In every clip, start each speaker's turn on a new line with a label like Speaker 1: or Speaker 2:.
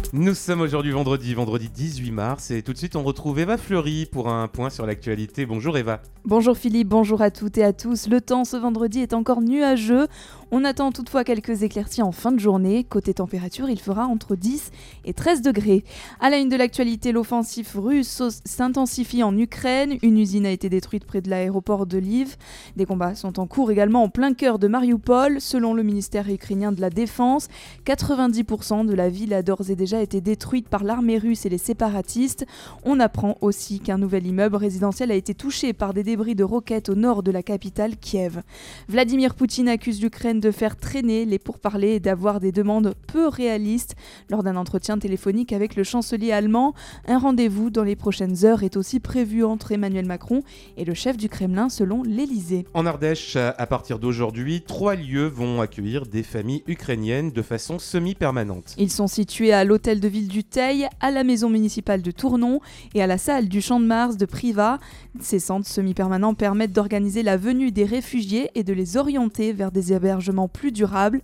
Speaker 1: Nous sommes aujourd'hui vendredi 18 mars et tout de suite on retrouve Eva Fleury pour un point sur l'actualité. Bonjour Eva.
Speaker 2: Bonjour Philippe, bonjour à toutes et à tous. Le temps ce vendredi est encore nuageux. On attend toutefois quelques éclaircies en fin de journée. Côté température, il fera entre 10 et 13 degrés. À la une de l'actualité, l'offensive russe s'intensifie en Ukraine. Une usine a été détruite près de l'aéroport de Lviv. Des combats sont en cours également en plein cœur de Mariupol. Selon le ministère ukrainien de la Défense, 90% de la ville a d'ores et déjà été détruite par l'armée russe et les séparatistes. On apprend aussi qu'un nouvel immeuble résidentiel a été touché par des débris de roquettes au nord de la capitale Kiev. Vladimir Poutine accuse l'Ukraine de faire traîner les pourparlers et d'avoir des demandes peu réalistes lors d'un entretien téléphonique avec le chancelier allemand. Un rendez-vous dans les prochaines heures est aussi prévu entre Emmanuel Macron et le chef du Kremlin selon l'Elysée.
Speaker 1: En Ardèche, à partir d'aujourd'hui, 3 lieux vont accueillir des familles ukrainiennes de façon semi-permanente.
Speaker 2: Ils sont situés à l'hôtel de ville du Teil, à la maison municipale de Tournon et à la salle du Champ de Mars de Privas. Ces centres semi-permanents permettent d'organiser la venue des réfugiés et de les orienter vers des hébergements plus durables.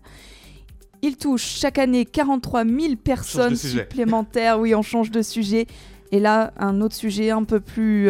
Speaker 2: Ils touchent chaque année 43 000 personnes supplémentaires. Oui, on change de sujet. Et là, un autre sujet un peu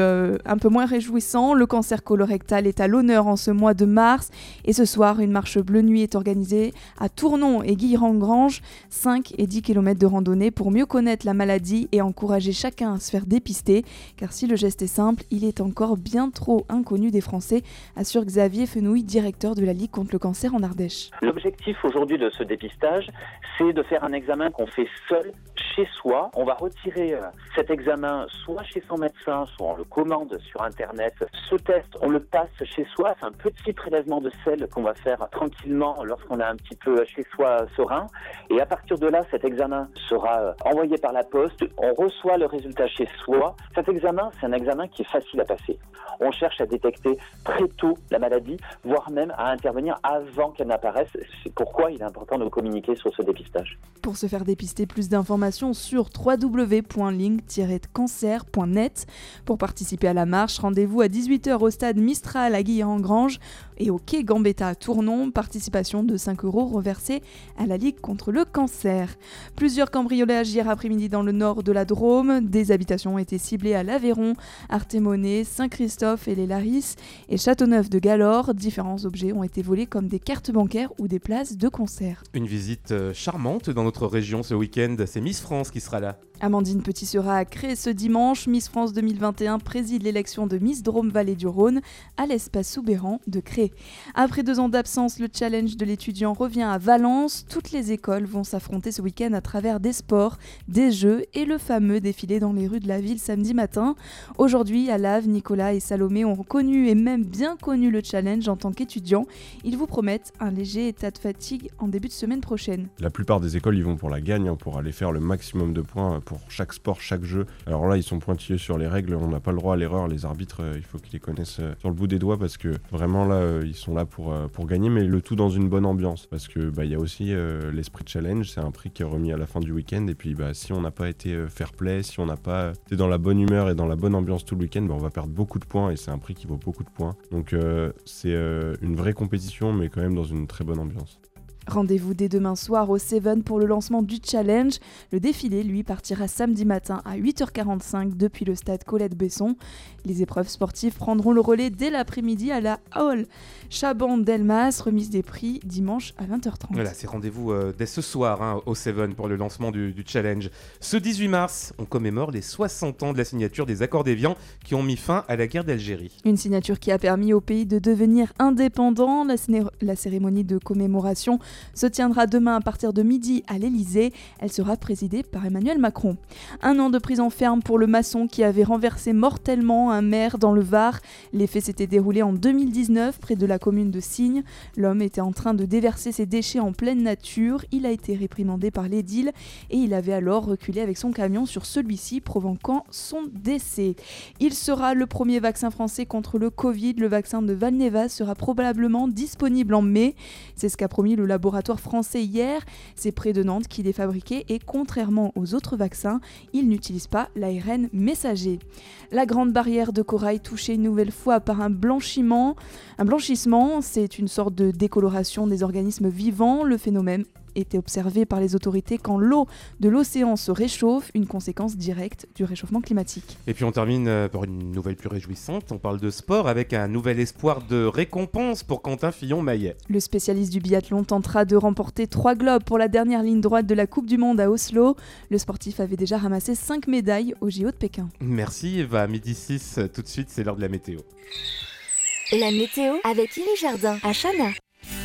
Speaker 2: moins réjouissant, le cancer colorectal est à l'honneur en ce mois de mars. Et ce soir, une marche bleue nuit est organisée à Tournon et Guilherand-Grange, 5 et 10 km de randonnée pour mieux connaître la maladie et encourager chacun à se faire dépister. Car si le geste est simple, il est encore bien trop inconnu des Français, assure Xavier Fenouil, directeur de la Ligue contre le cancer en Ardèche.
Speaker 3: L'objectif aujourd'hui de ce dépistage, c'est de faire un examen qu'on fait seul chez soi. On va retirer cet examen soit chez son médecin, soit on le commande sur internet. Ce test, on le passe chez soi. C'est un petit prélèvement de sel qu'on va faire tranquillement lorsqu'on est un petit peu chez soi serein. Et à partir de là, cet examen sera envoyé par la poste. On reçoit le résultat chez soi. Cet examen, c'est un examen qui est facile à passer. On cherche à détecter très tôt la maladie, voire même à intervenir avant qu'elle n'apparaisse. C'est pourquoi il est important de communiquer sur ce dépistage.
Speaker 2: Pour se faire dépister, plus d'informations sur www.link-cancer.net. Pour participer à la marche, rendez-vous à 18h au stade Mistral à Guilherand-Grange et au quai Gambetta à Tournon. Participation de 5 € reversée à la Ligue contre le cancer. Plusieurs cambriolages hier après-midi dans le nord de la Drôme. Des habitations ont été ciblées à l'Aveyron, Artémonet, Saint-Christophe et les Larisses et Châteauneuf de Galore. Différents objets ont été volés comme des cartes bancaires ou des places de concert.
Speaker 1: Une visite charmante dans notre région ce week-end, c'est Miss France qui sera là.
Speaker 2: Amandine Petit sera à Cré ce dimanche. Miss France 2021 préside l'élection de Miss Drôme-Vallée du Rhône à l'espace Soubeyran de Cré. Après 2 ans d'absence, le challenge de l'étudiant revient à Valence. Toutes les écoles vont s'affronter ce week-end à travers des sports, des jeux et le fameux défilé dans les rues de la ville samedi matin. Aujourd'hui, à Lave, Nicolas et Salomé ont connu et même bien connu le challenge en tant qu'étudiants. Ils vous promettent un léger état de fatigue en début de semaine prochaine.
Speaker 4: La plupart des écoles y vont pour la gagne, pour aller faire le maximum de points pour chaque sport, chaque jeu. Alors là, ils sont pointilleux sur les règles, on n'a pas le droit à l'erreur, les arbitres, il faut qu'ils les connaissent sur le bout des doigts parce que vraiment là, ils sont là pour gagner, mais le tout dans une bonne ambiance parce que y a aussi l'esprit challenge, c'est un prix qui est remis à la fin du week-end et puis si on n'a pas été fair play, si on n'a pas été dans la bonne humeur et dans la bonne ambiance tout le week-end, on va perdre beaucoup de points et c'est un prix qui vaut beaucoup de points. Donc c'est une vraie compétition mais quand même dans une très bonne ambiance.
Speaker 2: Rendez-vous dès demain soir au Seven pour le lancement du challenge. Le défilé, lui, partira samedi matin à 8h45 depuis le stade Colette-Besson. Les épreuves sportives prendront le relais dès l'après-midi à la Hall Chaban-Delmas, remise des prix dimanche à 20h30.
Speaker 1: Voilà, c'est rendez-vous dès ce soir au Seven pour le lancement du challenge. Ce 18 mars, on commémore les 60 ans de la signature des accords d'Évian qui ont mis fin à la guerre d'Algérie.
Speaker 2: Une signature qui a permis au pays de devenir indépendant. La cérémonie de commémoration se tiendra demain à partir de midi à l'Elysée. Elle sera présidée par Emmanuel Macron. 1 an de prison ferme pour le maçon qui avait renversé mortellement un maire dans le Var. Les faits s'étaient déroulés en 2019 près de la commune de Signes. L'homme était en train de déverser ses déchets en pleine nature. Il a été réprimandé par l'édile et il avait alors reculé avec son camion sur celui-ci, provoquant son décès. Il sera le premier vaccin français contre le Covid. Le vaccin de Valneva sera probablement disponible en mai. C'est ce qu'a promis le laboratoire français hier. C'est près de Nantes qu'il est fabriqué et contrairement aux autres vaccins, il n'utilise pas l'ARN messager. La grande barrière de corail touchée une nouvelle fois par un blanchissement, c'est une sorte de décoloration des organismes vivants. Le phénomène été observée par les autorités quand l'eau de l'océan se réchauffe, une conséquence directe du réchauffement climatique.
Speaker 1: Et puis on termine par une nouvelle plus réjouissante. On parle de sport avec un nouvel espoir de récompense pour Quentin Fillon-Maillet.
Speaker 2: Le spécialiste du biathlon tentera de remporter 3 globes pour la dernière ligne droite de la Coupe du Monde à Oslo. Le sportif avait déjà ramassé 5 médailles au JO de Pékin.
Speaker 1: Merci Eva, midi 6, tout de suite c'est l'heure de la météo.
Speaker 5: La météo avec Ily Jardin à Chana.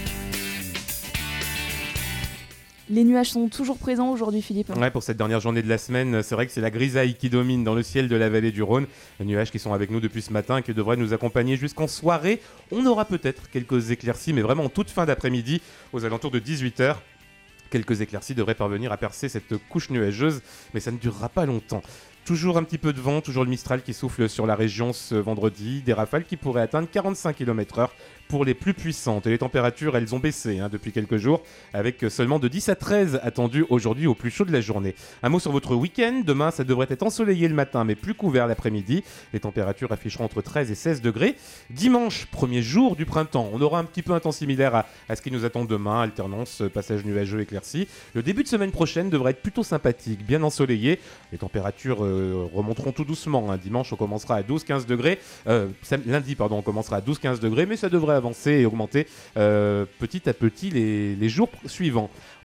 Speaker 2: Les nuages sont toujours présents aujourd'hui, Philippe.
Speaker 1: Ouais, pour cette dernière journée de la semaine, c'est vrai que c'est la grisaille qui domine dans le ciel de la vallée du Rhône. Les nuages qui sont avec nous depuis ce matin et qui devraient nous accompagner jusqu'en soirée. On aura peut-être quelques éclaircies, mais vraiment en toute fin d'après-midi, aux alentours de 18h. Quelques éclaircies devraient parvenir à percer cette couche nuageuse, mais ça ne durera pas longtemps. Toujours un petit peu de vent, toujours le Mistral qui souffle sur la région ce vendredi, des rafales qui pourraient atteindre 45 km/h pour les plus puissantes. Et les températures, elles ont baissé depuis quelques jours, avec seulement de 10 à 13 attendus aujourd'hui au plus chaud de la journée. Un mot sur votre week-end, demain ça devrait être ensoleillé le matin, mais plus couvert l'après-midi. Les températures afficheront entre 13 et 16 degrés. Dimanche, premier jour du printemps, on aura un petit peu un temps similaire à ce qui nous attend demain, alternance, passage nuageux éclairci. Le début de semaine prochaine devrait être plutôt sympathique, bien ensoleillé. Les températures remonteront tout doucement. Dimanche, on commencera à 12-15 degrés. Lundi, on commencera à 12-15 degrés, mais ça devrait avancer et augmenter petit à petit les jours suivants.